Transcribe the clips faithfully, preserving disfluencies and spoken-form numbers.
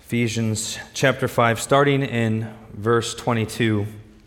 Ephesians chapter five, starting in verse twenty-two.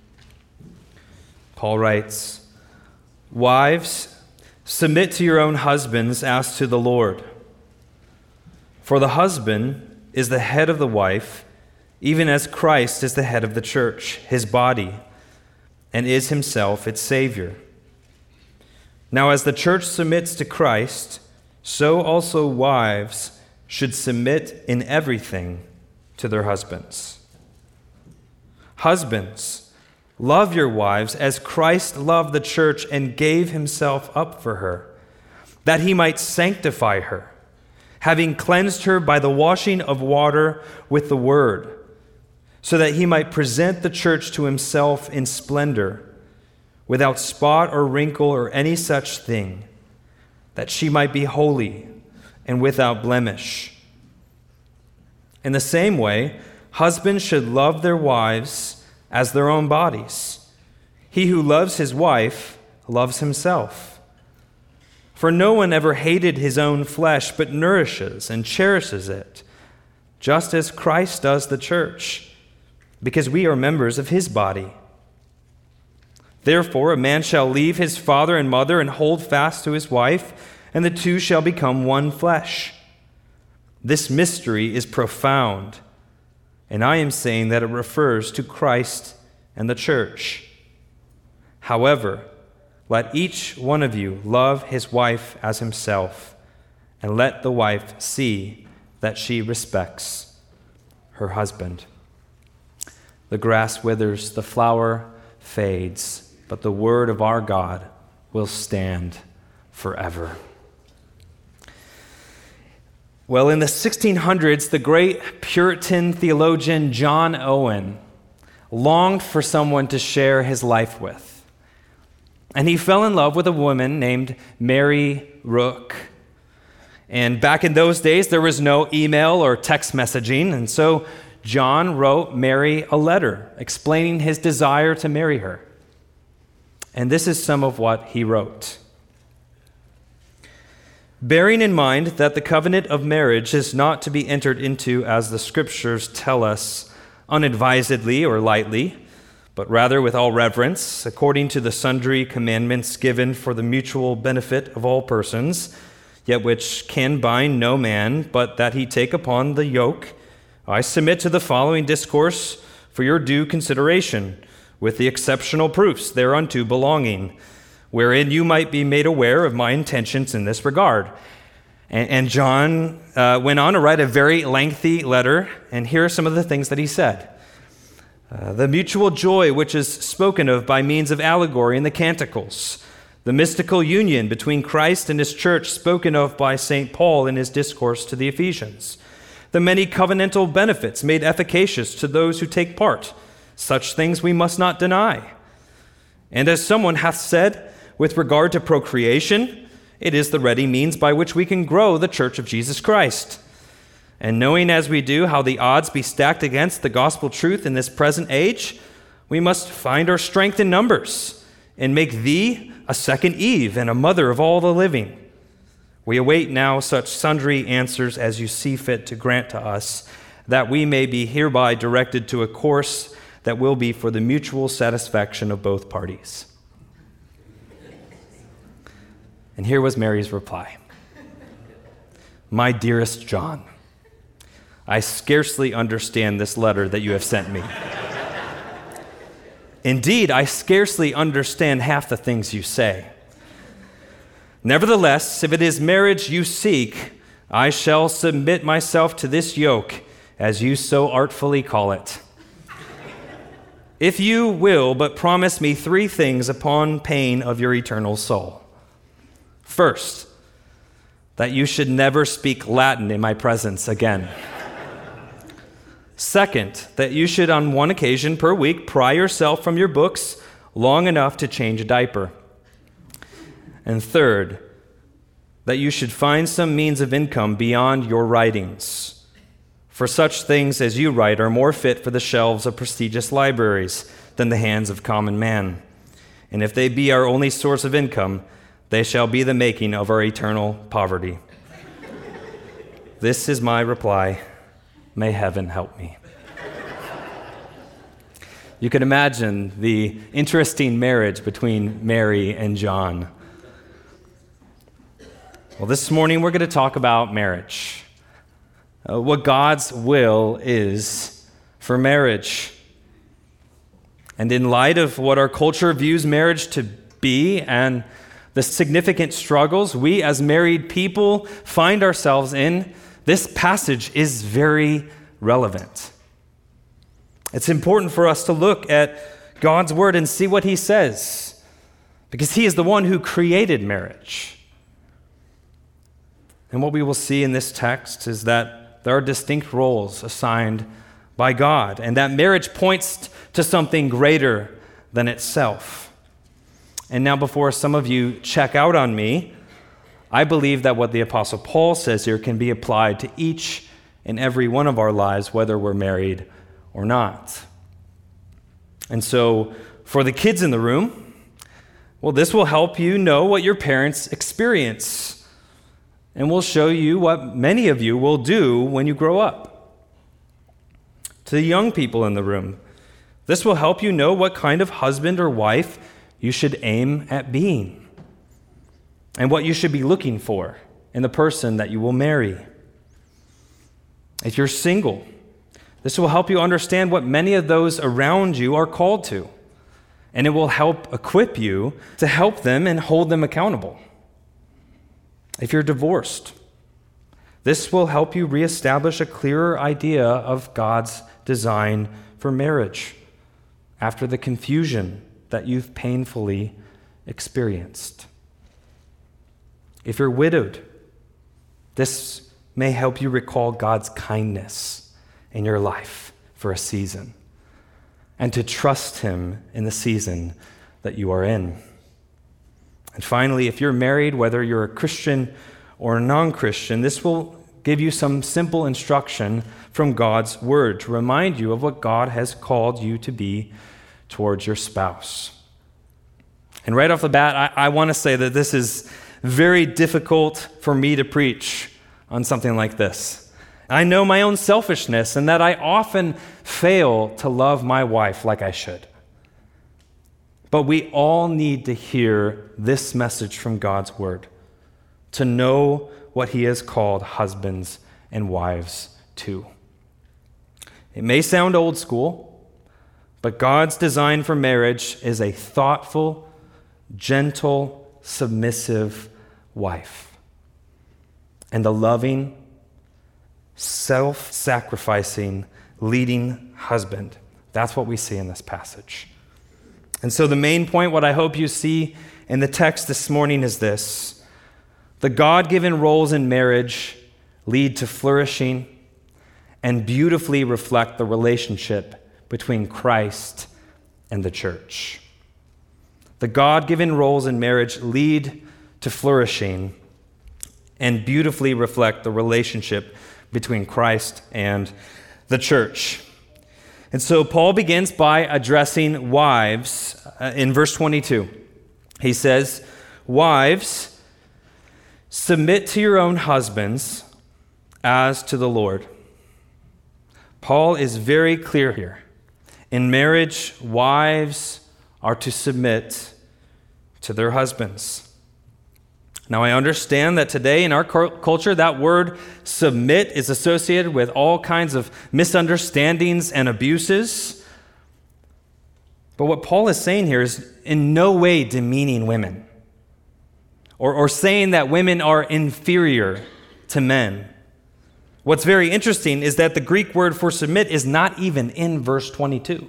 Paul writes, "Wives, submit to your own husbands as to the Lord. For the husband is the head of the wife, even as Christ is the head of the church, his body, and is himself its Savior. Now as the church submits to Christ, so also wives should submit in everything to their husbands. Husbands, love your wives as Christ loved the church and gave himself up for her, that he might sanctify her, having cleansed her by the washing of water with the word, so that he might present the church to himself in splendor, without spot or wrinkle or any such thing, that she might be holy and without blemish. In the same way, husbands should love their wives as their own bodies. He who loves his wife loves himself. For no one ever hated his own flesh, but nourishes and cherishes it, just as Christ does the church, because we are members of his body. Therefore, a man shall leave his father and mother and hold fast to his wife, and the two shall become one flesh. This mystery is profound, and I am saying that it refers to Christ and the church. However, let each one of you love his wife as himself, and let the wife see that she respects her husband. The grass withers, the flower fades, but the word of our God will stand forever." Well, in the sixteen hundreds, the great Puritan theologian John Owen longed for someone to share his life with. And he fell in love with a woman named Mary Rooke. And back in those days, there was no email or text messaging, and so John wrote Mary a letter explaining his desire to marry her. And this is some of what he wrote. "Bearing in mind that the covenant of marriage is not to be entered into, as the scriptures tell us, unadvisedly or lightly, but rather with all reverence, according to the sundry commandments given for the mutual benefit of all persons, yet which can bind no man, but that he take upon the yoke, I submit to the following discourse for your due consideration, with the exceptional proofs thereunto belonging, wherein you might be made aware of my intentions in this regard." And, and John uh, went on to write a very lengthy letter, and here are some of the things that he said. Uh, the mutual joy which is spoken of by means of allegory in the Canticles, the mystical union between Christ and his church spoken of by Saint Paul in his discourse to the Ephesians, the many covenantal benefits made efficacious to those who take part, such things we must not deny. And as someone hath said, with regard to procreation, it is the ready means by which we can grow the church of Jesus Christ. And knowing as we do how the odds be stacked against the gospel truth in this present age, we must find our strength in numbers and make thee a second Eve and a mother of all the living. We await now such sundry answers as you see fit to grant to us, that we may be hereby directed to a course that will be for the mutual satisfaction of both parties. And here was Mary's reply. "My dearest John, I scarcely understand this letter that you have sent me. Indeed, I scarcely understand half the things you say. Nevertheless, if it is marriage you seek, I shall submit myself to this yoke, as you so artfully call it. If you will but promise me three things upon pain of your eternal soul. First, that you should never speak Latin in my presence again. Second, that you should on one occasion per week pry yourself from your books long enough to change a diaper. And third, that you should find some means of income beyond your writings. For such things as you write are more fit for the shelves of prestigious libraries than the hands of common man. And if they be our only source of income, they shall be the making of our eternal poverty. This is my reply. may heaven help me. You can imagine the interesting marriage between Mary and John. Well, this morning we're going to talk about marriage, uh, what God's will is for marriage. And in light of what our culture views marriage to be and the significant struggles we as married people find ourselves in, this passage is very relevant. It's important for us to look at God's word and see what he says, because he is the one who created marriage. And what we will see in this text is that there are distinct roles assigned by God, and that marriage points to something greater than itself. And now, before some of you check out on me, I believe that what the Apostle Paul says here can be applied to each and every one of our lives, whether we're married or not. And so, for the kids in the room, well, this will help you know what your parents experience, and will show you what many of you will do when you grow up. To the young people in the room, this will help you know what kind of husband or wife you should aim at being, and what you should be looking for in the person that you will marry. If you're single, this will help you understand what many of those around you are called to, and it will help equip you to help them and hold them accountable. If you're divorced, this will help you reestablish a clearer idea of God's design for marriage after the confusion that you've painfully experienced. If you're widowed, this may help you recall God's kindness in your life for a season, and to trust him in the season that you are in. And finally, if you're married, whether you're a Christian or a non-Christian, this will give you some simple instruction from God's word to remind you of what God has called you to be towards your spouse. And right off the bat, I, I want to say that this is very difficult for me to preach on something like this. I know my own selfishness and that I often fail to love my wife like I should. But we all need to hear this message from God's word, to know what he has called husbands and wives to. It may sound old school, but God's design for marriage is a thoughtful, gentle, submissive wife, and a loving, self-sacrificing, leading husband. That's what we see in this passage. And so the main point, what I hope you see in the text this morning is this: the God-given roles in marriage lead to flourishing and beautifully reflect the relationship between Christ and the church. The God-given roles in marriage lead to flourishing and beautifully reflect the relationship between Christ and the church. And so Paul begins by addressing wives uh, in verse twenty-two. He says, "Wives, submit to your own husbands as to the Lord." Paul is very clear here. In marriage, wives are to submit to their husbands. Now, I understand that today in our culture, that word submit is associated with all kinds of misunderstandings and abuses. But what Paul is saying here is in no way demeaning women or, or saying that women are inferior to men. What's very interesting is that the Greek word for submit is not even in verse twenty-two.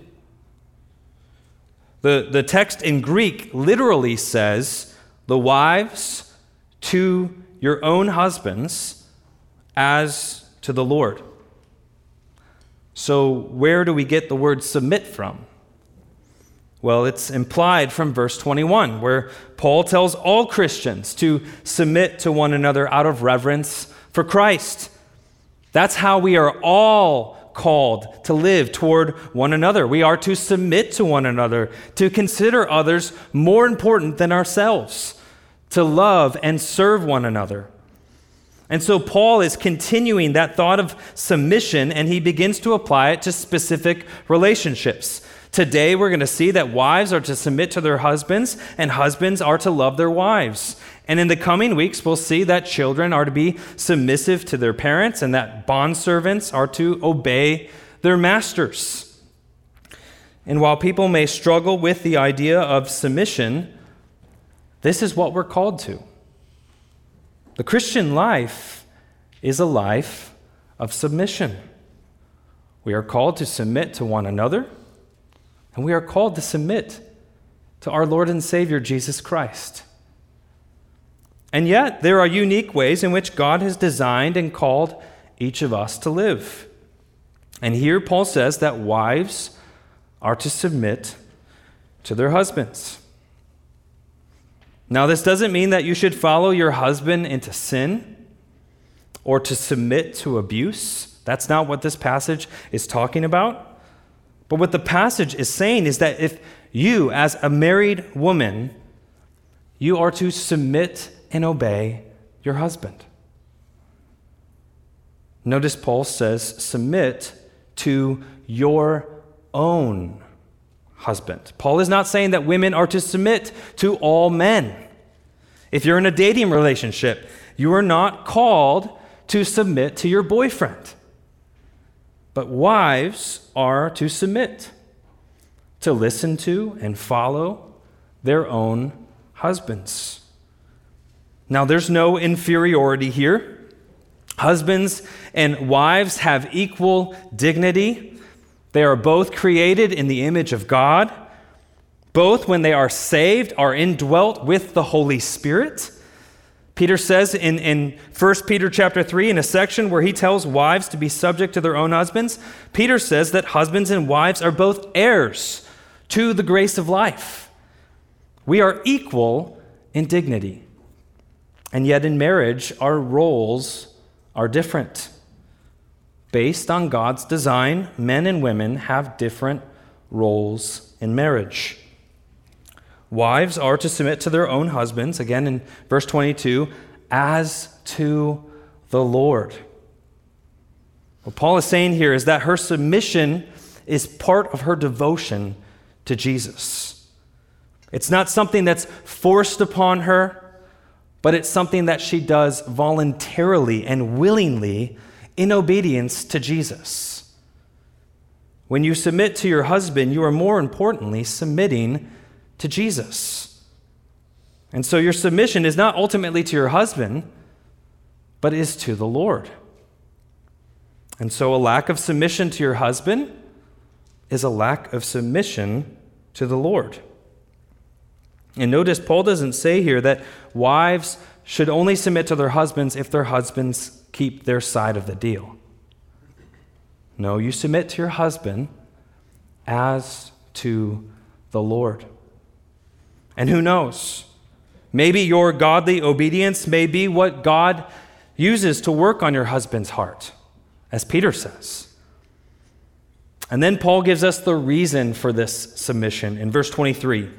The, the text in Greek literally says, "The wives to your own husbands as to the Lord." So where do we get the word submit from? Well, it's implied from verse twenty-one, where Paul tells all Christians to submit to one another out of reverence for Christ. That's how we are all called to live toward one another. We are to submit to one another, to consider others more important than ourselves, to love and serve one another. And so Paul is continuing that thought of submission, and he begins to apply it to specific relationships. Today, we're going to see that wives are to submit to their husbands, and husbands are to love their wives. And in the coming weeks, we'll see that children are to be submissive to their parents, and that bondservants are to obey their masters. And while people may struggle with the idea of submission, this is what we're called to. The Christian life is a life of submission. We are called to submit to one another, and we are called to submit to our Lord and Savior, Jesus Christ. And yet, there are unique ways in which God has designed and called each of us to live. And here Paul says that wives are to submit to their husbands. Now, this doesn't mean that you should follow your husband into sin or to submit to abuse. That's not what this passage is talking about. But what the passage is saying is that if you, as a married woman, you are to submit and obey your husband. Notice Paul says, submit to your own husband. Paul is not saying that women are to submit to all men. If you're in a dating relationship, you are not called to submit to your boyfriend. But wives are to submit, to listen to and follow their own husbands. Now, there's no inferiority here. Husbands and wives have equal dignity. They are both created in the image of God. Both, when they are saved, are indwelt with the Holy Spirit. Peter says in, in First Peter chapter three, in a section where he tells wives to be subject to their own husbands, Peter says that husbands and wives are both heirs to the grace of life. We are equal in dignity. And yet in marriage, our roles are different. Based on God's design, men and women have different roles in marriage. Wives are to submit to their own husbands, again in verse twenty-two, as to the Lord. What Paul is saying here is that her submission is part of her devotion to Jesus. It's not something that's forced upon her, but it's something that she does voluntarily and willingly in obedience to Jesus. When you submit to your husband, you are more importantly submitting to Jesus. And so your submission is not ultimately to your husband, but is to the Lord. And so a lack of submission to your husband is a lack of submission to the Lord. And notice Paul doesn't say here that wives should only submit to their husbands if their husbands keep their side of the deal. No, you submit to your husband as to the Lord. And who knows? Maybe your godly obedience may be what God uses to work on your husband's heart, as Peter says. And then Paul gives us the reason for this submission in verse twenty-three.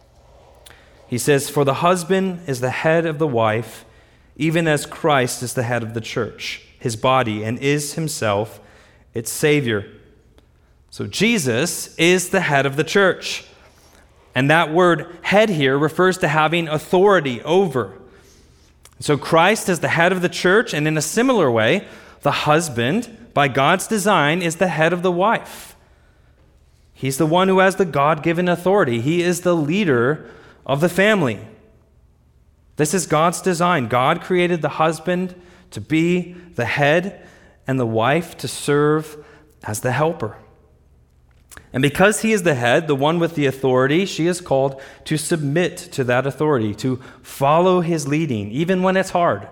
He says, "For the husband is the head of the wife, even as Christ is the head of the church, his body, and is himself its Savior." So Jesus is the head of the church. And that word head here refers to having authority over. So Christ is the head of the church, and in a similar way, the husband, by God's design, is the head of the wife. He's the one who has the God-given authority. He is the leader of the family. This is God's design. God created the husband to be the head and the wife to serve as the helper. And because he is the head, the one with the authority, she is called to submit to that authority, to follow his leading, even when it's hard,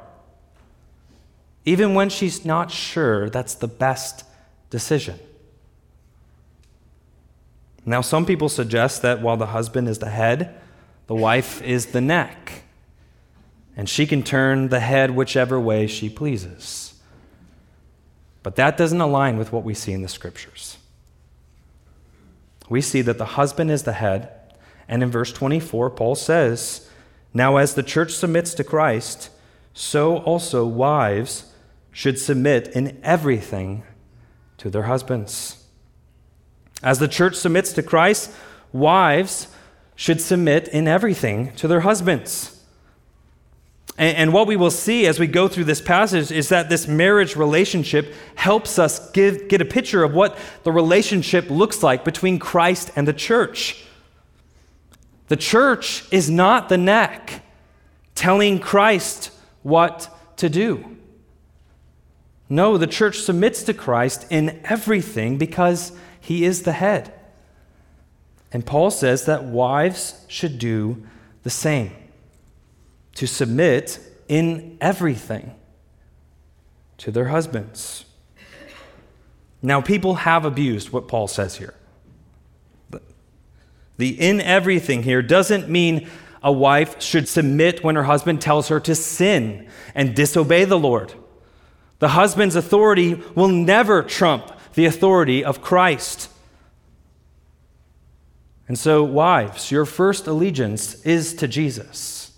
even when she's not sure that's the best decision. Now, some people suggest that while the husband is the head, the wife is the neck, and she can turn the head whichever way she pleases. But that doesn't align with what we see in the Scriptures. We see that the husband is the head, and in verse twenty-four, Paul says, "Now as the church submits to Christ, so also wives should submit in everything to their husbands. As the church submits to Christ, wives should submit in everything to their husbands. And, and what we will see as we go through this passage is that this marriage relationship helps us give, get a picture of what the relationship looks like between Christ and the church. The church is not the neck telling Christ what to do. No, the church submits to Christ in everything because he is the head. And Paul says that wives should do the same, to submit in everything to their husbands. Now, people have abused what Paul says here. The in everything here doesn't mean a wife should submit when her husband tells her to sin and disobey the Lord. The husband's authority will never trump the authority of Christ. And so, wives, your first allegiance is to Jesus.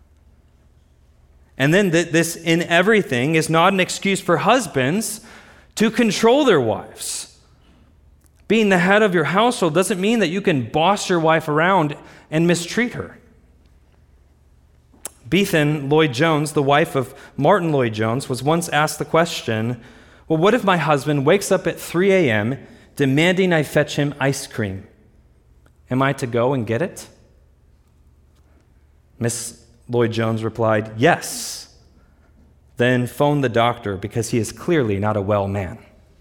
And then th- this in everything is not an excuse for husbands to control their wives. Being the head of your household doesn't mean that you can boss your wife around and mistreat her. Bethan Lloyd-Jones, the wife of Martin Lloyd-Jones, was once asked the question, well, what if my husband wakes up at three a.m. demanding I fetch him ice cream? Am I to go and get it? Miss Lloyd-Jones replied, yes. Then phone the doctor because he is clearly not a well man.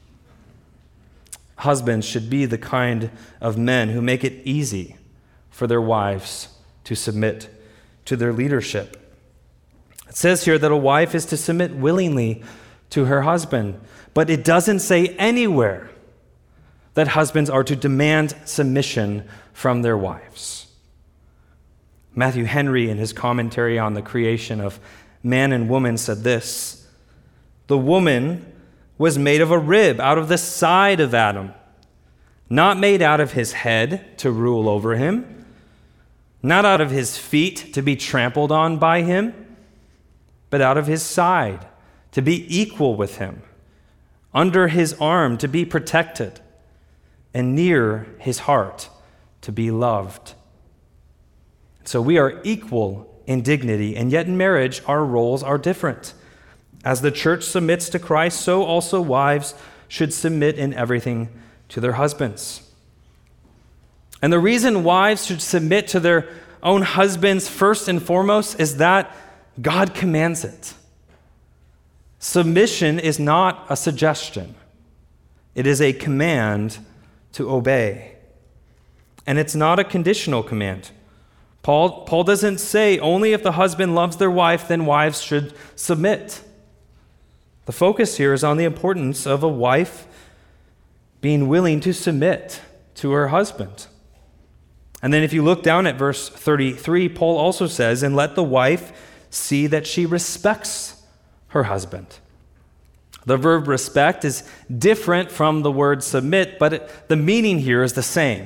Husbands should be the kind of men who make it easy for their wives to submit to their leadership. It says here that a wife is to submit willingly to her husband, but it doesn't say anywhere that husbands are to demand submission from their wives. Matthew Henry, in his commentary on the creation of man and woman, said this: the woman was made of a rib out of the side of Adam, not made out of his head to rule over him, not out of his feet to be trampled on by him, but out of his side to be equal with him, under his arm to be protected, and near his heart to be loved. So we are equal in dignity, and yet in marriage our roles are different. As the church submits to Christ, so also wives should submit in everything to their husbands. And the reason wives should submit to their own husbands first and foremost is that God commands it. Submission is not a suggestion. It is a command to obey. And it's not a conditional command. Paul, Paul doesn't say only if the husband loves their wife, then wives should submit. The focus here is on the importance of a wife being willing to submit to her husband. And then if you look down at verse thirty-three, Paul also says, and let the wife see that she respects her husband. The verb respect is different from the word submit, but it, the meaning here is the same.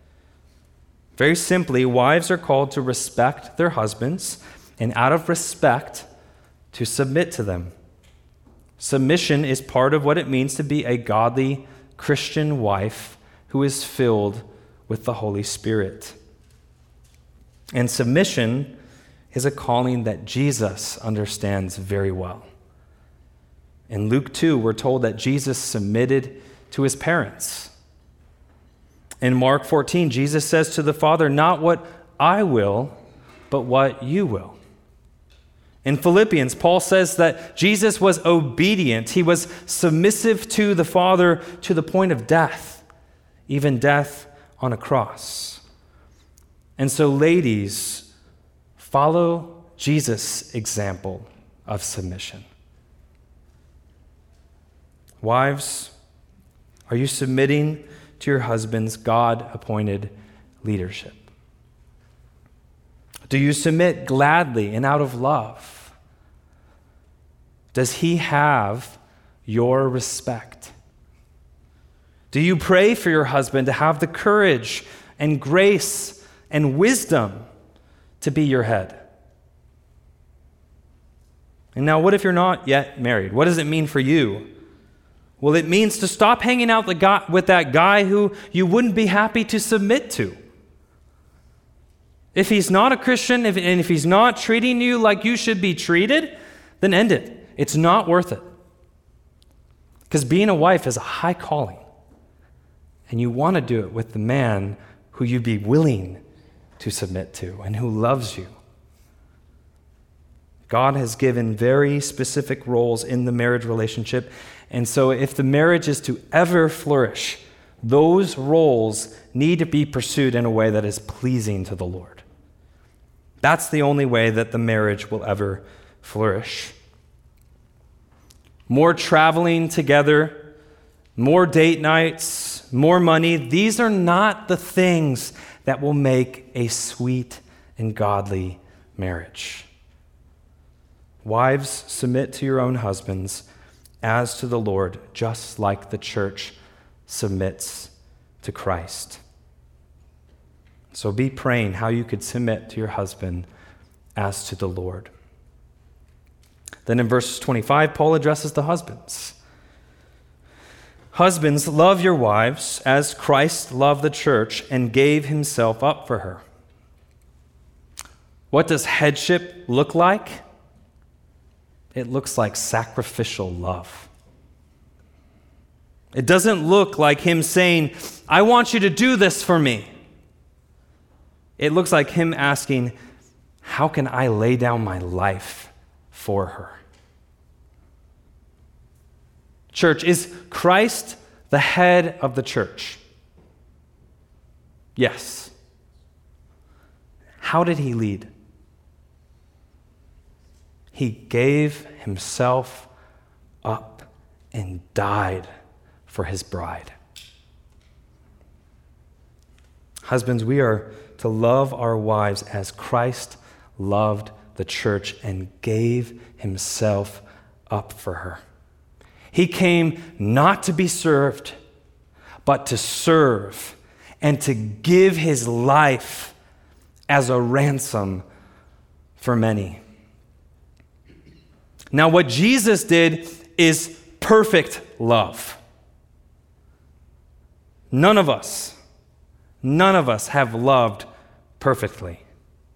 Very simply, wives are called to respect their husbands, and out of respect, to submit to them. Submission is part of what it means to be a godly Christian wife who is filled with the Holy Spirit. And submission is a calling that Jesus understands very well. In Luke two, we're told that Jesus submitted to his parents. In Mark fourteen, Jesus says to the Father, not what I will, but what you will. In Philippians, Paul says that Jesus was obedient. He was submissive to the Father to the point of death, even death on a cross. And so, ladies, follow Jesus' example of submission. Wives, are you submitting to your husband's God-appointed leadership? Do you submit gladly and out of love? Does he have your respect? Do you pray for your husband to have the courage and grace and wisdom to be your head? And now, what if you're not yet married? What does it mean for you? Well, it means to stop hanging out the guy, with that guy who you wouldn't be happy to submit to. If he's not a Christian, if, and if he's not treating you like you should be treated, then end it. It's not worth it. Because being a wife is a high calling. And you want to do it with the man who you'd be willing to submit to and who loves you. God has given very specific roles in the marriage relationship. And so if the marriage is to ever flourish, those roles need to be pursued in a way that is pleasing to the Lord. That's the only way that the marriage will ever flourish. More traveling together, more date nights, more money, these are not the things that will make a sweet and godly marriage. Wives, submit to your own husbands as to the Lord, just like the church submits to Christ. So be praying how you could submit to your husband as to the Lord. Then in verse twenty-five, Paul addresses the husbands. Husbands, love your wives as Christ loved the church and gave himself up for her. What does headship look like? It looks like sacrificial love. It doesn't look like him saying, I want you to do this for me. It looks like him asking, how can I lay down my life for her? Church, is Christ the head of the church? Yes. How did he lead? He gave himself up and died for his bride. Husbands, we are to love our wives as Christ loved the church and gave himself up for her. He came not to be served, but to serve and to give his life as a ransom for many. Now, what Jesus did is perfect love. None of us, none of us have loved perfectly.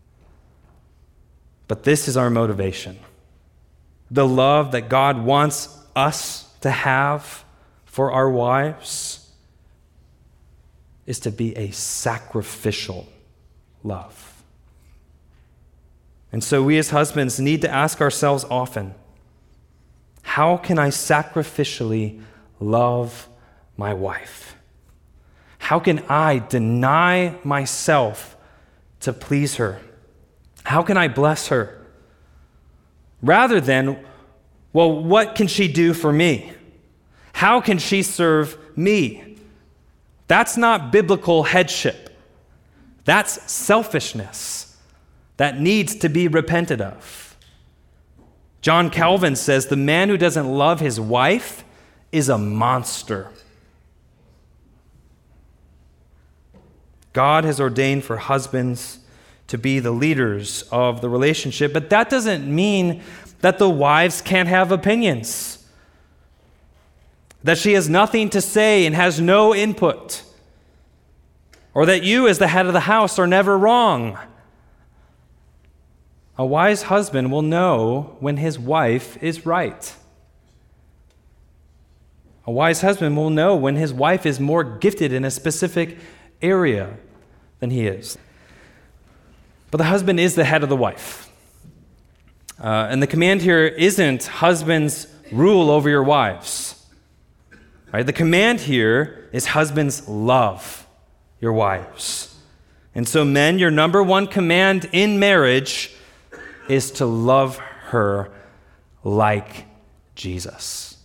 But this is our motivation. The love that God wants us to have for our wives is to be a sacrificial love. And so we as husbands need to ask ourselves often, how can I sacrificially love my wife? How can I deny myself to please her? How can I bless her? Rather than, well, what can she do for me? How can she serve me? That's not biblical headship. That's selfishness that needs to be repented of. John Calvin says, the man who doesn't love his wife is a monster. God has ordained for husbands to be the leaders of the relationship, but that doesn't mean that the wives can't have opinions, that she has nothing to say and has no input, or that you as the head of the house are never wrong. A wise husband will know when his wife is right. A wise husband will know when his wife is more gifted in a specific area than he is. But the husband is the head of the wife. Uh, and the command here isn't husbands rule over your wives. Right? The command here is husbands love your wives. And so men, your number one command in marriage is to love her like Jesus.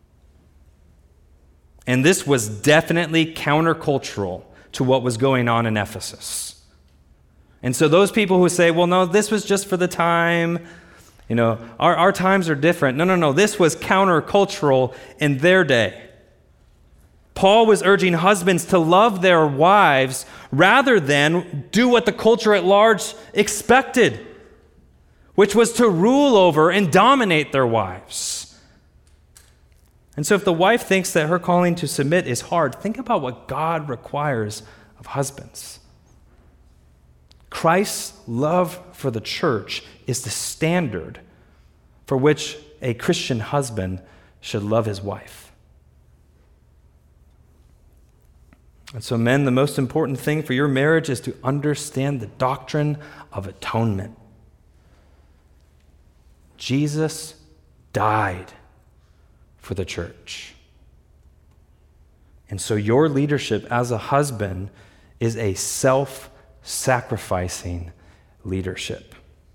And this was definitely countercultural to what was going on in Ephesus. And so those people who say, well, no, this was just for the time, you know, our, our times are different. No, no, no, this was countercultural in their day. Paul was urging husbands to love their wives rather than do what the culture at large expected, which was to rule over and dominate their wives. And so if the wife thinks that her calling to submit is hard, think about what God requires of husbands. Christ's love for the church is the standard for which a Christian husband should love his wife. And so, men, the most important thing for your marriage is to understand the doctrine of atonement. Jesus died for the church. And so your leadership as a husband is a self-sacrificing leadership.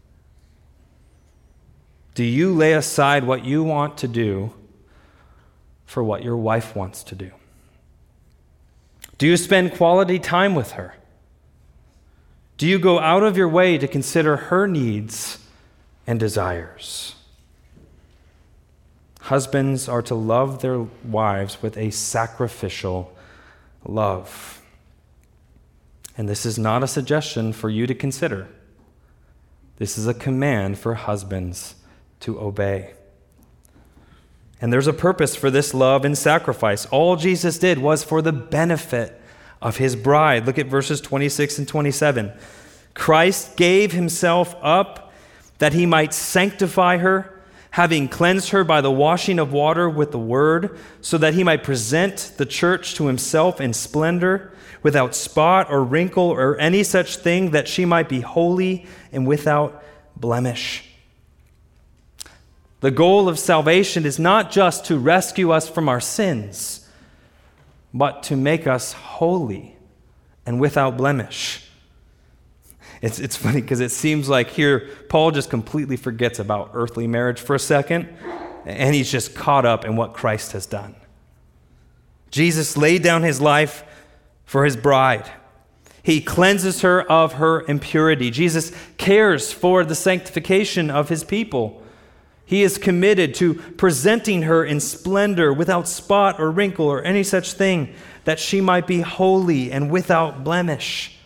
Do you lay aside what you want to do for what your wife wants to do? Do you spend quality time with her? Do you go out of your way to consider her needs and desires? Husbands are to love their wives with a sacrificial love. And this is not a suggestion for you to consider. This is a command for husbands to obey. And there's a purpose for this love and sacrifice. All Jesus did was for the benefit of his bride. Look at verses twenty-six and twenty-seven. Christ gave himself up that he might sanctify her, having cleansed her by the washing of water with the word, so that he might present the church to himself in splendor, without spot or wrinkle or any such thing, that she might be holy and without blemish. The goal of salvation is not just to rescue us from our sins, but to make us holy and without blemish. It's, it's funny because it seems like here Paul just completely forgets about earthly marriage for a second, and he's just caught up in what Christ has done. Jesus laid down his life for his bride. He cleanses her of her impurity. Jesus cares for the sanctification of his people. He is committed to presenting her in splendor, without spot or wrinkle or any such thing, that she might be holy and without blemish.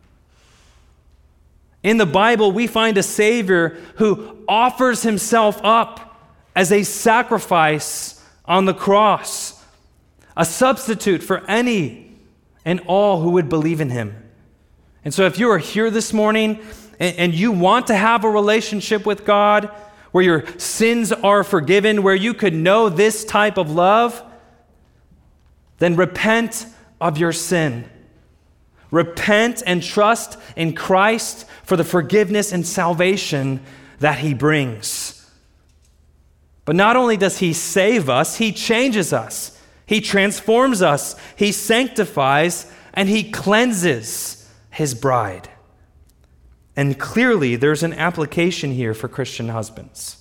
In the Bible, we find a Savior who offers himself up as a sacrifice on the cross, a substitute for any and all who would believe in him. And so if you are here this morning and, and you want to have a relationship with God, where your sins are forgiven, where you could know this type of love, then repent of your sin. Repent and trust in Christ for the forgiveness and salvation that he brings. But not only does he save us, he changes us. He transforms us. He sanctifies and he cleanses his bride. And clearly, there's an application here for Christian husbands.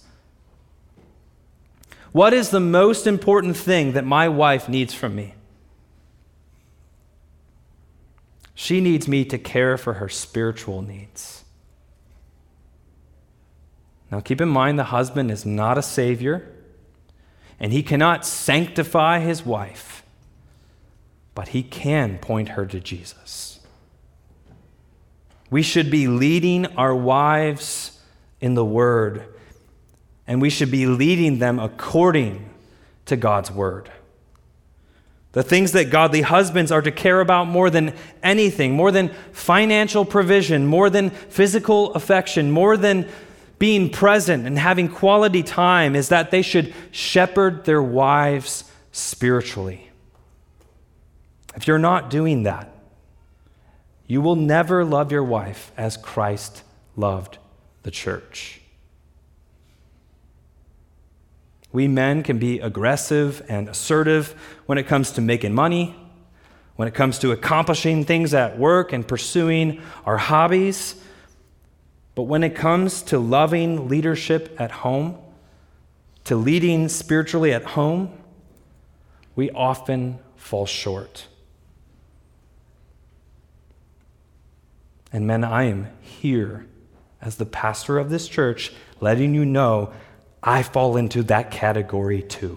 What is the most important thing that my wife needs from me? She needs me to care for her spiritual needs. Now, keep in mind, the husband is not a savior, and he cannot sanctify his wife, but he can point her to Jesus. We should be leading our wives in the Word, and we should be leading them according to God's Word. The things that godly husbands are to care about more than anything, more than financial provision, more than physical affection, more than being present and having quality time, is that they should shepherd their wives spiritually. If you're not doing that, you will never love your wife as Christ loved the church. We men can be aggressive and assertive when it comes to making money, when it comes to accomplishing things at work and pursuing our hobbies. But when it comes to loving leadership at home, to leading spiritually at home, we often fall short. And men, I am here as the pastor of this church, letting you know I fall into that category too.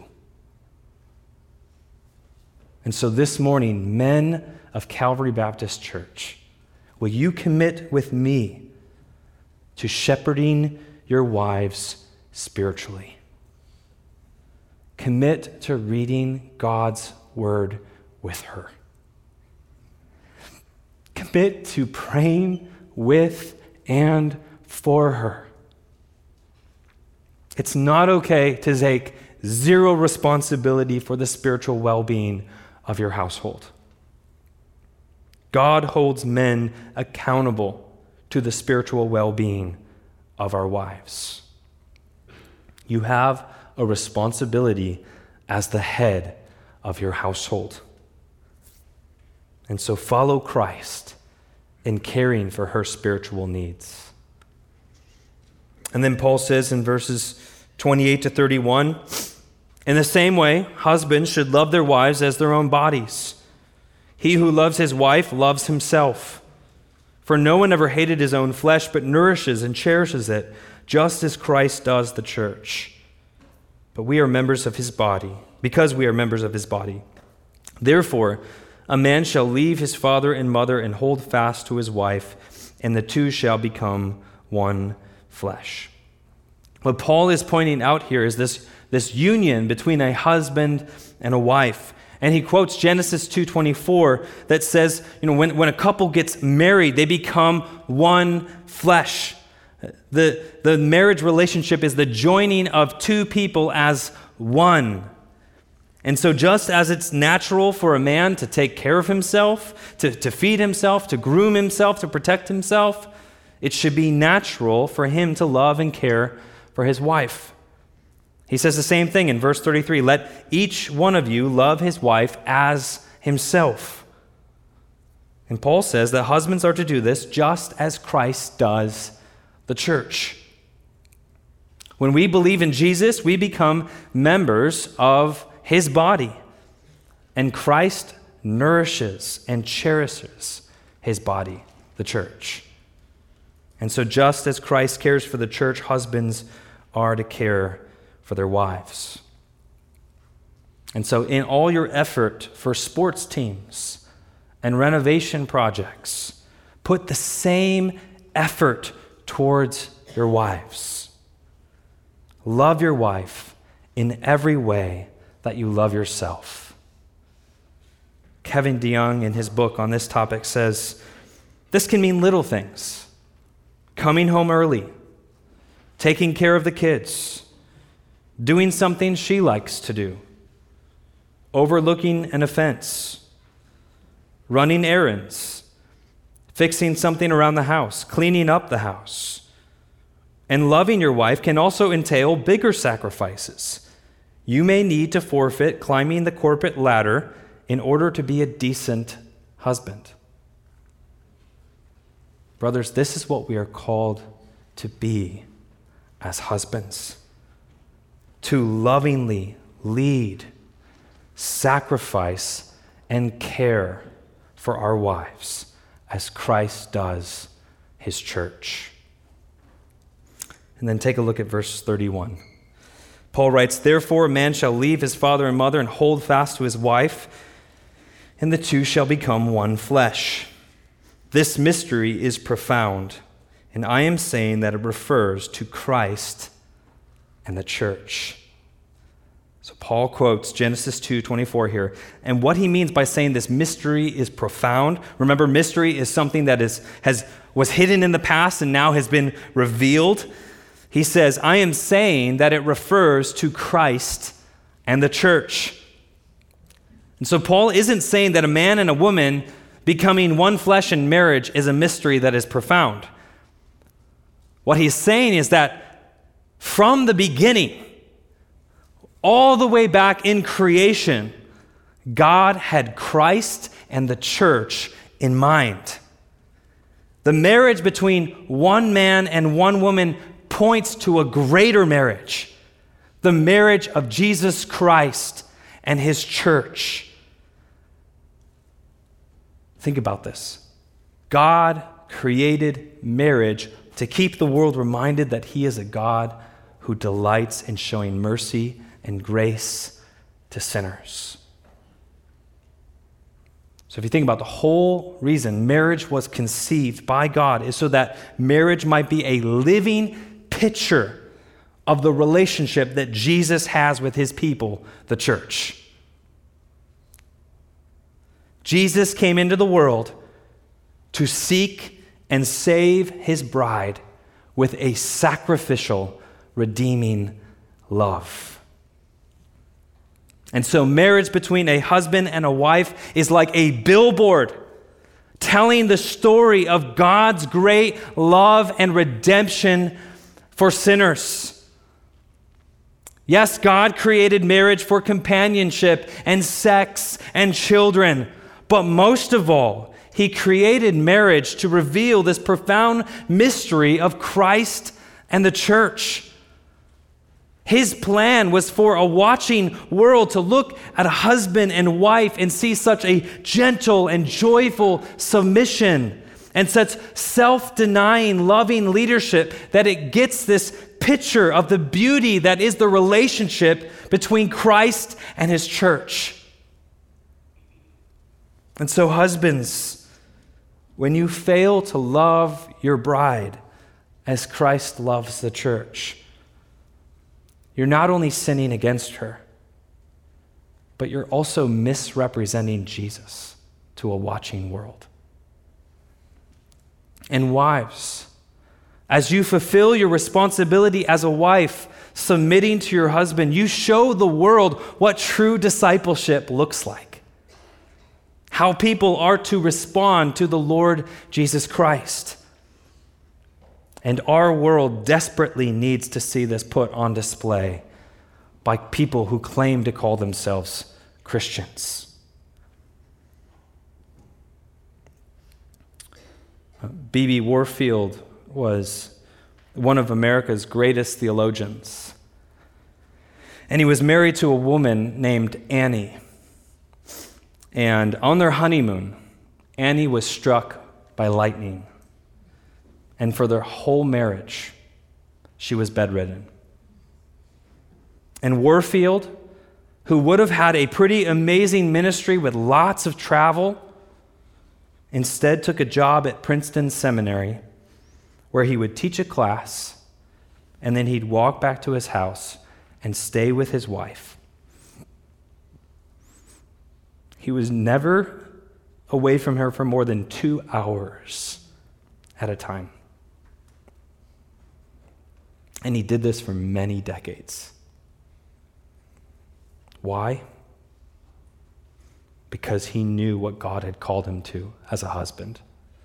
And so this morning, men of Calvary Baptist Church, will you commit with me to shepherding your wives spiritually. Commit to reading God's word with her. Commit to praying with and for her. It's not okay to take zero responsibility for the spiritual well-being of your household. God holds men accountable to the spiritual well-being of our wives. You have a responsibility as the head of your household. And so follow Christ in caring for her spiritual needs. And then Paul says in verses twenty-eight to thirty-one, in the same way, husbands should love their wives as their own bodies. He who loves his wife loves himself. For no one ever hated his own flesh, but nourishes and cherishes it, just as Christ does the church. But we are members of his body, because we are members of his body. Therefore, a man shall leave his father and mother and hold fast to his wife, and the two shall become one flesh. What Paul is pointing out here is this, this union between a husband and a wife. And he quotes Genesis two twenty-four that says, you know, when, when a couple gets married, they become one flesh. The, the marriage relationship is the joining of two people as one. And so just as it's natural for a man to take care of himself, to, to feed himself, to groom himself, to protect himself, it should be natural for him to love and care for his wife. He says the same thing in verse thirty-three, let each one of you love his wife as himself. And Paul says that husbands are to do this just as Christ does the church. When we believe in Jesus, we become members of his body, and Christ nourishes and cherishes his body, the church. And so just as Christ cares for the church, husbands are to care for their wives. And so in all your effort for sports teams and renovation projects, put the same effort towards your wives. Love your wife in every way that you love yourself. Kevin DeYoung, in his book on this topic, says, this can mean little things. Coming home early, taking care of the kids, doing something she likes to do, overlooking an offense, running errands, fixing something around the house, cleaning up the house. And loving your wife can also entail bigger sacrifices. You may need to forfeit climbing the corporate ladder in order to be a decent husband. Brothers, this is what we are called to be as husbands. To lovingly lead, sacrifice, and care for our wives as Christ does his church. And then take a look at verse thirty-one. Paul writes, therefore a man shall leave his father and mother and hold fast to his wife, and the two shall become one flesh. This mystery is profound, and I am saying that it refers to Christ and the church. So Paul quotes Genesis two twenty-four here. And what he means by saying this mystery is profound, remember, mystery is something that is has was hidden in the past and now has been revealed. He says, I am saying that it refers to Christ and the church. And so Paul isn't saying that a man and a woman becoming one flesh in marriage is a mystery that is profound. What he's saying is that from the beginning, all the way back in creation, God had Christ and the church in mind. The marriage between one man and one woman points to a greater marriage, the marriage of Jesus Christ and his church. Think about this. God created marriage to keep the world reminded that he is a God who delights in showing mercy and grace to sinners. So if you think about the whole reason marriage was conceived by God is so that marriage might be a living picture of the relationship that Jesus has with his people, the church. Jesus came into the world to seek and save his bride with a sacrificial, redeeming love. And so marriage between a husband and a wife is like a billboard telling the story of God's great love and redemption for sinners. Yes, God created marriage for companionship and sex and children, but most of all, he created marriage to reveal this profound mystery of Christ and the church. His plan was for a watching world to look at a husband and wife and see such a gentle and joyful submission and such self-denying, loving leadership that it gets this picture of the beauty that is the relationship between Christ and his church. And so, husbands, when you fail to love your bride as Christ loves the church, you're not only sinning against her, but you're also misrepresenting Jesus to a watching world. And wives, as you fulfill your responsibility as a wife, submitting to your husband, you show the world what true discipleship looks like, how people are to respond to the Lord Jesus Christ. And our world desperately needs to see this put on display by people who claim to call themselves Christians. B B Warfield was one of America's greatest theologians. And he was married to a woman named Annie. And on their honeymoon, Annie was struck by lightning. And for their whole marriage, she was bedridden. And Warfield, who would have had a pretty amazing ministry with lots of travel, instead took a job at Princeton Seminary where he would teach a class and then he'd walk back to his house and stay with his wife. He was never away from her for more than two hours at a time. And he did this for many decades. Why? Because he knew what God had called him to as a husband.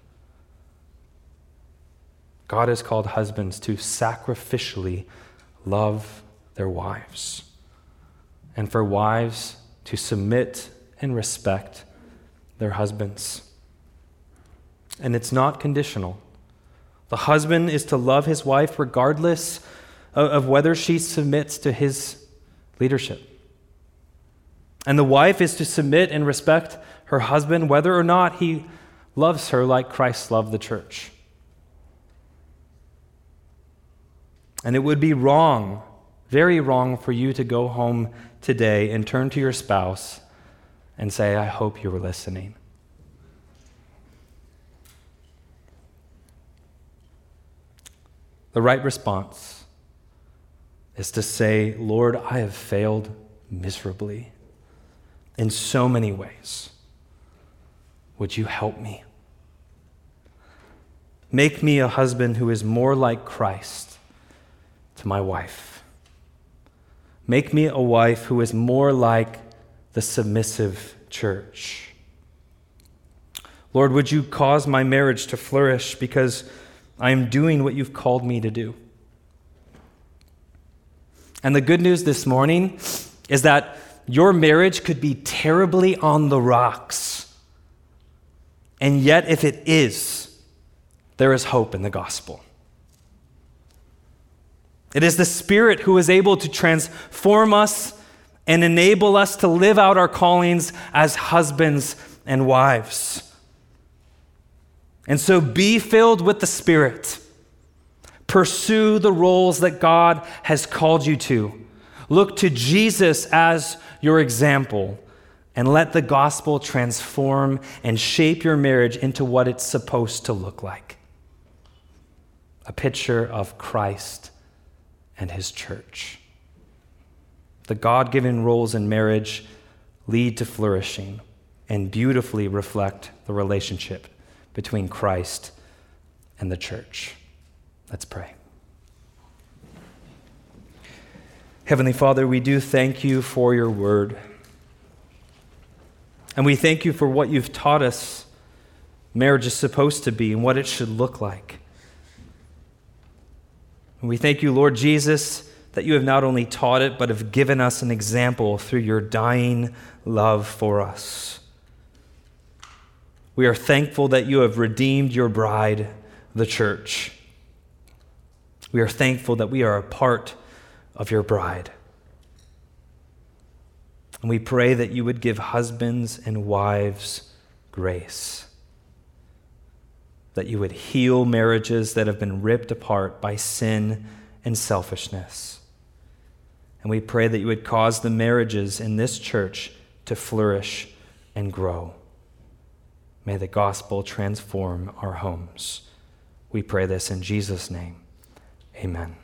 God has called husbands to sacrificially love their wives, and for wives to submit and respect their husbands. And it's not conditional. The husband is to love his wife regardless of, of whether she submits to his leadership. And the wife is to submit and respect her husband whether or not he loves her like Christ loved the church. And it would be wrong, very wrong, for you to go home today and turn to your spouse and say, I hope you were listening. The right response is to say, Lord, I have failed miserably in so many ways. Would you help me? Make me a husband who is more like Christ to my wife. Make me a wife who is more like the submissive church. Lord, would you cause my marriage to flourish because I am doing what you've called me to do? And the good news this morning is that your marriage could be terribly on the rocks. And yet, if it is, there is hope in the gospel. It is the Spirit who is able to transform us and enable us to live out our callings as husbands and wives. And so be filled with the Spirit. Pursue the roles that God has called you to. Look to Jesus as your example, and let the gospel transform and shape your marriage into what it's supposed to look like. A picture of Christ and his church. The God-given roles in marriage lead to flourishing and beautifully reflect the relationship between Christ and the church. Let's pray. Heavenly Father, we do thank you for your word. And we thank you for what you've taught us marriage is supposed to be and what it should look like. And we thank you, Lord Jesus, that you have not only taught it, but have given us an example through your dying love for us. We are thankful that you have redeemed your bride, the church. We are thankful that we are a part of your bride. And we pray that you would give husbands and wives grace, that you would heal marriages that have been ripped apart by sin and selfishness. And we pray that you would cause the marriages in this church to flourish and grow. May the gospel transform our homes. We pray this in Jesus' name. Amen.